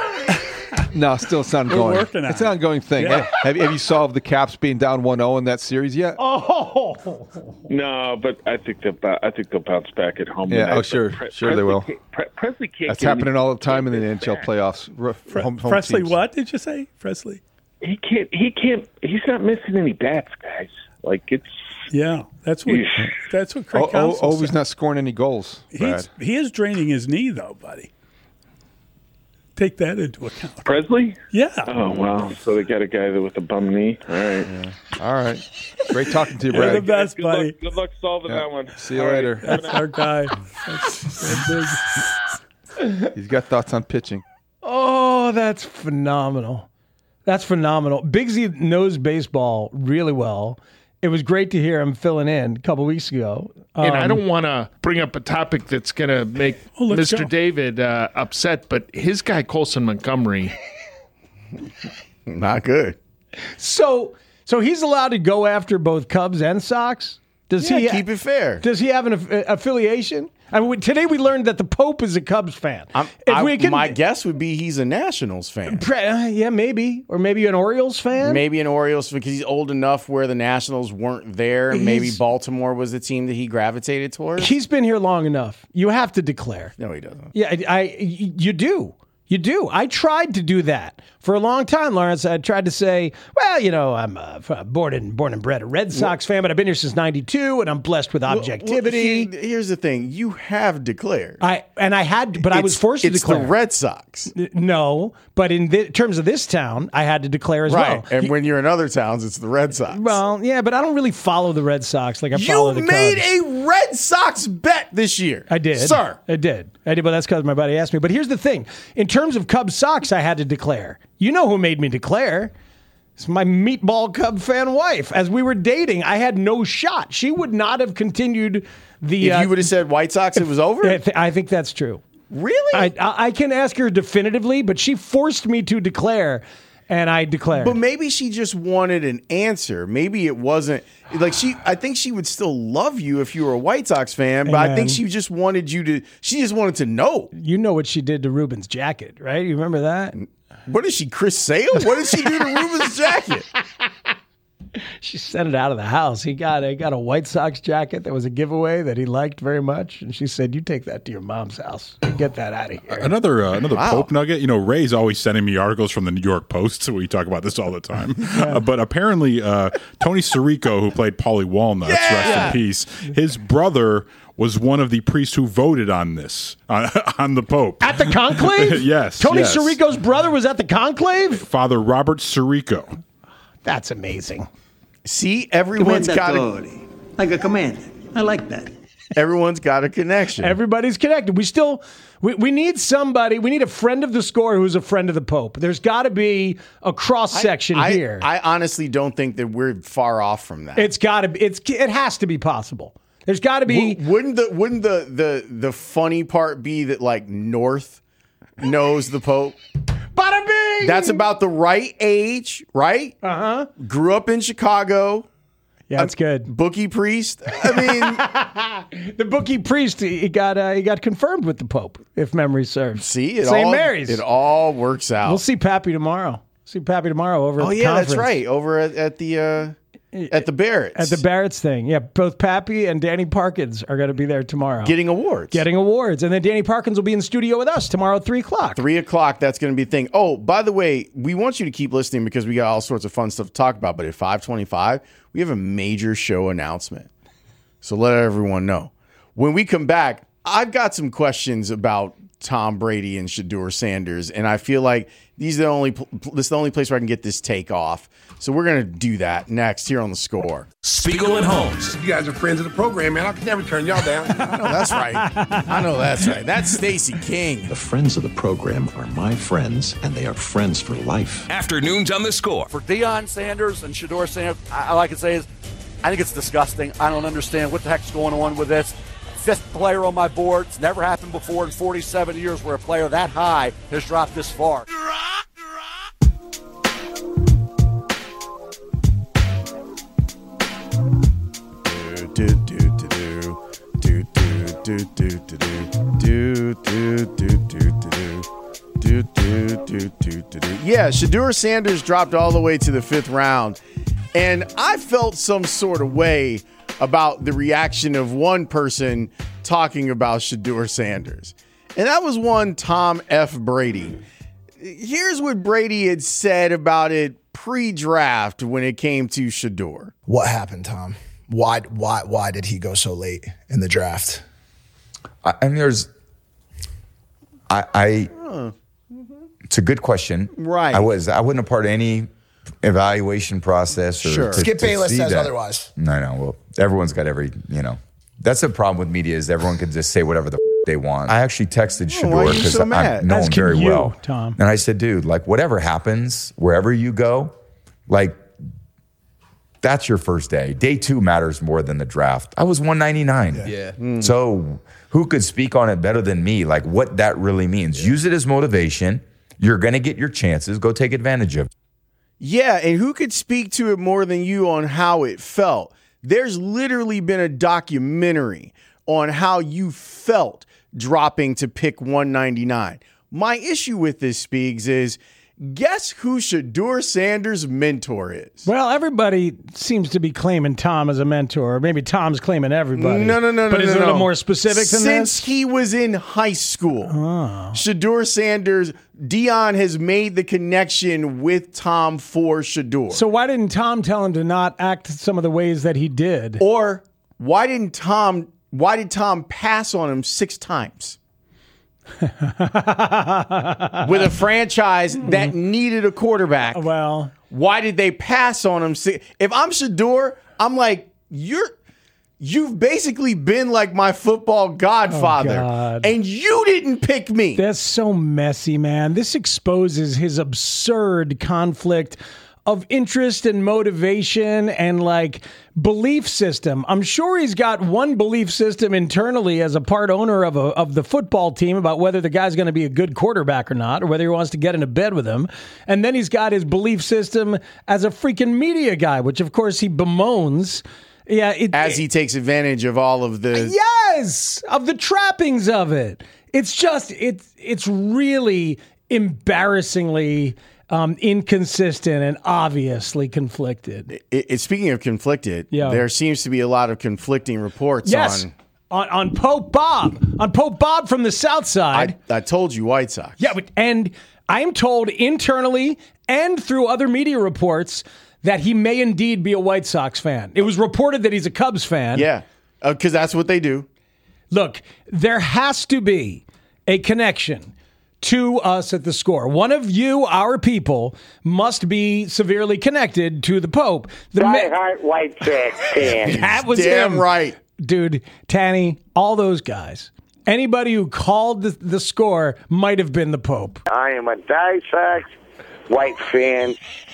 Speaker 19: No, still it's ongoing.
Speaker 10: We're working on
Speaker 19: it's an
Speaker 10: it.
Speaker 19: ongoing thing.
Speaker 10: Yeah.
Speaker 19: Have, have you solved the Caps being down one oh in that series yet?
Speaker 6: Oh,
Speaker 15: No, but I think they'll. bou- I think they'll bounce back at home.
Speaker 19: Yeah,
Speaker 15: tonight.
Speaker 19: oh, sure.
Speaker 15: Pre-
Speaker 19: Sure they
Speaker 15: Presley
Speaker 19: will.
Speaker 15: can't- Pre- Presley can't.
Speaker 19: That's
Speaker 15: get
Speaker 19: happening
Speaker 15: any-
Speaker 19: all the time in the
Speaker 15: can't
Speaker 19: N H L
Speaker 15: back.
Speaker 19: playoffs. R-
Speaker 10: Fre-
Speaker 19: home, home
Speaker 10: Presley,
Speaker 19: teams.
Speaker 10: what did you say? Presley?
Speaker 15: He can't. He can't. He's not missing any bats, guys. Like it's.
Speaker 10: Yeah, that's what.
Speaker 15: Yeesh.
Speaker 10: That's what Craig
Speaker 19: Oh, oh,
Speaker 10: Counsell
Speaker 19: oh, he's
Speaker 10: said.
Speaker 19: not scoring any goals, Brad.
Speaker 10: He's, he is draining his knee, though, buddy. Take that into account.
Speaker 15: Presley?
Speaker 10: Yeah.
Speaker 15: Oh, wow. So they got a guy there with a bum knee. All right.
Speaker 19: Yeah. All right. Great talking to you,
Speaker 10: You're
Speaker 19: Brad.
Speaker 10: the best,
Speaker 15: good
Speaker 10: buddy.
Speaker 15: Luck, good luck solving
Speaker 19: Yeah.
Speaker 15: that one.
Speaker 19: See you
Speaker 15: All right.
Speaker 19: later.
Speaker 10: That's our guy. That's, that's big.
Speaker 19: He's got thoughts on pitching.
Speaker 6: Oh, that's phenomenal. That's phenomenal. Bigsy knows baseball really well. It was great to hear him filling in a couple weeks ago.
Speaker 20: And I
Speaker 6: Um,
Speaker 20: don't want to bring up a topic that's going to make
Speaker 10: Oh, let's
Speaker 20: Mister
Speaker 10: go.
Speaker 20: David uh, upset, but his guy Colson Montgomery,
Speaker 11: Not good.
Speaker 6: So, so he's allowed to go after both Cubs and Sox? Does
Speaker 11: Yeah,
Speaker 6: he
Speaker 11: keep it fair.
Speaker 6: Does he have an aff- affiliation? I mean, today we learned that the Pope is a Cubs fan.
Speaker 11: I'm,
Speaker 6: If
Speaker 11: I,
Speaker 6: we can-
Speaker 11: my guess would be he's a Nationals fan.
Speaker 6: Pre- uh, yeah, maybe, or maybe an Orioles fan.
Speaker 11: Maybe an Orioles because he's old enough where the Nationals weren't there. And maybe
Speaker 6: He's-
Speaker 11: Baltimore was the team that he gravitated towards.
Speaker 6: He's been here long enough. You have to declare.
Speaker 11: No, he doesn't.
Speaker 6: Yeah, I, I you do. You do. I tried to do that for a long time, Lawrence. I tried to say, well, you know, I'm uh, born and born and bred a Red Sox fan, but I've been here since ninety-two, and I'm blessed with objectivity.
Speaker 11: Well, here- here's the thing: you have declared.
Speaker 6: I and I had, but I was
Speaker 11: It's-
Speaker 6: forced to
Speaker 11: it's
Speaker 6: declare.
Speaker 11: the Red Sox,
Speaker 6: No, but in thi- terms of this town, I had to declare as
Speaker 11: right?
Speaker 6: well.
Speaker 11: And when you're in other towns, it's the Red Sox.
Speaker 6: Well, yeah, but I don't really follow the Red Sox like I follow
Speaker 11: You
Speaker 6: the
Speaker 11: made
Speaker 6: Cubs.
Speaker 11: a Red Sox bet this year.
Speaker 6: I did,
Speaker 11: sir.
Speaker 6: I did. I did, but that's because my buddy asked me. But here's the thing: in terms of Cubs Sox, I had to declare. You know who made me declare? It's my meatball Cub fan wife. As we were dating, I had no shot. She would not have continued the.
Speaker 11: If
Speaker 6: uh,
Speaker 11: you would have said White Sox, it was over.
Speaker 6: I, th- I think that's true.
Speaker 11: Really?
Speaker 6: I, I I can ask her definitively, but she forced me to declare, and I declared.
Speaker 11: But maybe she just wanted an answer. Maybe it wasn't like she. I think she would still love you if you were a White Sox fan. But
Speaker 6: Hey,
Speaker 11: I think
Speaker 6: man.
Speaker 11: she just wanted you to. She just wanted to know.
Speaker 6: You know what she did to Ruben's jacket, right? You remember that?
Speaker 11: What is she, Chris Sale? What did she do to Ruben's jacket?
Speaker 6: She sent it out of the house. He got a got a White Sox jacket that was a giveaway that he liked very much, and she said, "You take that to your mom's house. Get that out of here."
Speaker 16: Another uh, another
Speaker 6: Wow.
Speaker 16: Pope nugget. You know, Ray's always sending me articles from the New York Post, so we talk about this all the time. Uh, but apparently, uh, Tony Sirico, who played Paulie Walnuts, rest in peace, his brother was one of the priests who voted on this uh, on the Pope
Speaker 6: at the conclave.
Speaker 16: Yes,
Speaker 6: Tony
Speaker 16: yes.
Speaker 6: Sirico's brother was at the conclave.
Speaker 16: Father Robert Sirico.
Speaker 6: That's amazing.
Speaker 11: See, everyone's got a,
Speaker 21: like a command. I like that.
Speaker 11: everyone's got a connection.
Speaker 6: Everybody's connected. We still we, we need somebody. We need a friend of the score who's a friend of the Pope. There's got to be a cross section
Speaker 11: I,
Speaker 6: here.
Speaker 11: I honestly don't think that we're far off from that.
Speaker 6: It's got to be. It's it has to be possible. There's got to be.
Speaker 11: W- wouldn't the wouldn't the the the funny part be that like North knows the Pope?
Speaker 6: Bada bing!
Speaker 11: That's about the right age, right?
Speaker 6: Uh huh.
Speaker 11: Grew up in Chicago.
Speaker 6: Yeah, that's good.
Speaker 11: Bookie priest. I mean,
Speaker 6: the bookie priest. He got uh, he got confirmed with the Pope, if memory serves.
Speaker 11: see, it
Speaker 6: Saint
Speaker 11: all
Speaker 6: Mary's.
Speaker 11: it all works out.
Speaker 6: We'll see Pappy tomorrow. See Pappy tomorrow over. At
Speaker 11: oh
Speaker 6: the
Speaker 11: yeah, that's
Speaker 6: conference.
Speaker 11: right. Over at, at the uh, at the Barretts.
Speaker 6: At the Barrett's thing. Yeah, both Pappy and Danny Parkins are going to be there tomorrow.
Speaker 11: Getting awards.
Speaker 6: Getting awards. And then Danny Parkins will be in studio with us tomorrow at three o'clock.
Speaker 11: Three o'clock, that's going to be the thing. Oh, by the way, we want you to keep listening because we got all sorts of fun stuff to talk about. But at five twenty-five, we have a major show announcement. So let everyone know. When we come back, I've got some questions about Tom Brady and Shedeur Sanders, and I feel like these are the only pl- this is the only place where I can get this take off. So we're going to do that next here on The Score.
Speaker 5: Spiegel and Holmes.
Speaker 14: You guys are friends of the program, man. I can never turn y'all down.
Speaker 11: I know that's right. I know that's right. That's Stacey King.
Speaker 22: The friends of the program are my friends, and they are friends for life.
Speaker 5: Afternoons on The Score.
Speaker 23: For Deion Sanders and Shedeur Sanders, I- all I can say is I think it's disgusting. I don't understand what the heck's going on with this. Fifth player on my board. It's never happened before in forty-seven years where a player that high has dropped this far.
Speaker 11: Do, do, do, do, do, do, do, do, do, do, do, do, do, do, do, do, do, do, do, do. Yeah, Shedeur Sanders dropped all the way to the fifth round, and I felt some sort of way about the reaction of one person talking about Shedeur Sanders, and that was one Tom F. Brady. Here's what Brady had said about it pre-draft when it came to Shedeur.
Speaker 24: What happened, Tom? Why, why, why did he go so late in the draft?
Speaker 25: I, I mean, there's, I, I
Speaker 11: Huh.
Speaker 25: it's a good question.
Speaker 11: Right.
Speaker 25: I was, I wasn't a part of any evaluation process. Or
Speaker 24: Sure.
Speaker 25: to,
Speaker 24: Skip
Speaker 25: to
Speaker 24: Bayless
Speaker 25: see
Speaker 24: says
Speaker 25: that.
Speaker 24: otherwise.
Speaker 25: No, no. Well, everyone's got every, you know, that's the problem with media is everyone can just say whatever the f- they want. I actually texted
Speaker 11: Oh, why are
Speaker 25: Shedeur
Speaker 11: you
Speaker 25: because
Speaker 11: so
Speaker 25: I
Speaker 11: mad?
Speaker 25: know him
Speaker 6: Asking
Speaker 25: very
Speaker 6: you,
Speaker 25: well.
Speaker 6: Tom.
Speaker 25: And I said, dude, like whatever happens, wherever you go, like that's your first day. Day two matters more than the draft. I was one ninety-nine.
Speaker 24: Yeah.
Speaker 25: Mm. So who could speak on it better than me? Like what that really means. Use it as motivation. You're going to get your chances. Go take advantage of it.
Speaker 11: Yeah, and who could speak to it more than you on how it felt? There's literally been a documentary on how you felt dropping to pick one ninety-nine. My issue with this, Speaks, is guess who Shedeur Sanders' mentor is?
Speaker 6: Well, everybody seems to be claiming Tom as a mentor. Or maybe Tom's claiming everybody.
Speaker 11: No, no, no,
Speaker 6: but
Speaker 11: no,
Speaker 6: is
Speaker 11: no,
Speaker 6: it a
Speaker 11: no.
Speaker 6: little more specific than
Speaker 11: Since
Speaker 6: this?
Speaker 11: he was in high school,
Speaker 6: Oh.
Speaker 11: Shedeur Sanders, Dion has made the connection with Tom for Shedeur.
Speaker 6: So why didn't Tom tell him to not act some of the ways that he did?
Speaker 11: Or why didn't Tom? Why did Tom pass on him six times? With a franchise that needed a quarterback.
Speaker 6: Well,
Speaker 11: why did they pass on him? si- If I'm Shedeur, I'm like, you're you've basically been like my football godfather,
Speaker 6: Oh, God.
Speaker 11: and you didn't pick me.
Speaker 6: That's so messy, man. This exposes his absurd conflict of interest and motivation and like belief system. I'm sure he's got one belief system internally as a part owner of a, of the football team about whether the guy's going to be a good quarterback or not, or whether he wants to get into bed with him. And then he's got his belief system as a freaking media guy, which of course he bemoans. Yeah, it,
Speaker 11: As he takes advantage of all of the
Speaker 6: yes, of the trappings of it. It's just it's it's really embarrassingly um, inconsistent and obviously conflicted.
Speaker 11: It, it, speaking of conflicted,
Speaker 6: Yeah.
Speaker 11: there seems to be a lot of conflicting reports
Speaker 6: Yes,
Speaker 11: on.
Speaker 6: on on Pope Bob, on Pope Bob from the South Side.
Speaker 11: I, I told you, White Sox.
Speaker 6: Yeah, but, and I am told internally and through other media reports that he may indeed be a White Sox fan. It was reported that he's a Cubs fan.
Speaker 11: Yeah, because that's what they do.
Speaker 6: Look, there has to be a connection to us at the Score. One of you, our people, must be severely connected to the Pope. The
Speaker 1: Die
Speaker 6: ma-
Speaker 1: Hard White Sox fan.
Speaker 6: that was
Speaker 11: Damn
Speaker 6: him.
Speaker 11: right.
Speaker 6: Dude, Tanny, all those guys. Anybody who called the, the Score might have been the Pope.
Speaker 1: I am a Die Sox White fan.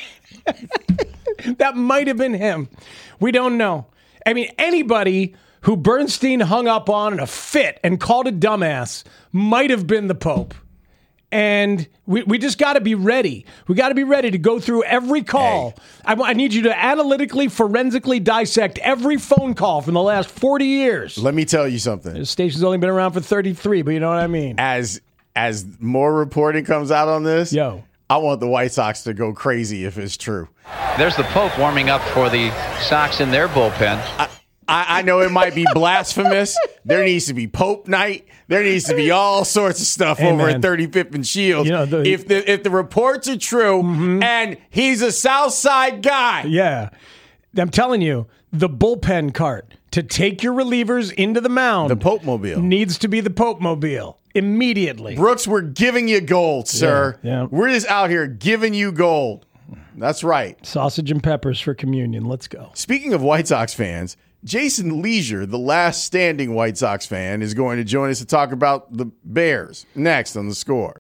Speaker 6: That might have been him. We don't know. I mean, anybody who Bernstein hung up on in a fit and called a dumbass might have been the Pope. And we, we just got to be ready. We got to be ready to go through every call.
Speaker 11: Hey.
Speaker 6: I, I need you to analytically, forensically dissect every phone call from the last forty years.
Speaker 11: Let me tell you something.
Speaker 6: The station's only been around for thirty-three, but you know what I mean.
Speaker 11: As as more reporting comes out on this,
Speaker 6: Yo.
Speaker 11: I want the White Sox to go crazy if it's true.
Speaker 3: There's the Pope warming up for the Sox in their bullpen.
Speaker 11: I, I, I know it might be blasphemous. There needs to be Pope night. There needs to be all sorts of stuff
Speaker 6: Hey,
Speaker 11: over
Speaker 6: man.
Speaker 11: at thirty-fifth and Shields.
Speaker 6: You know, the-
Speaker 11: if the if the reports are true and he's a South Side guy.
Speaker 6: Yeah. I'm telling you, the bullpen cart to take your relievers into the mound.
Speaker 11: The Pope Mobile.
Speaker 6: Needs to be the Pope Mobile immediately.
Speaker 11: Brooks, we're giving you gold, sir.
Speaker 6: Yeah, yeah.
Speaker 11: We're just out here giving you gold. That's right.
Speaker 6: Sausage and peppers for communion. Let's go.
Speaker 11: Speaking of White Sox fans, Jason Leisure, the last standing White Sox fan, is going to join us to talk about the Bears next on The Score.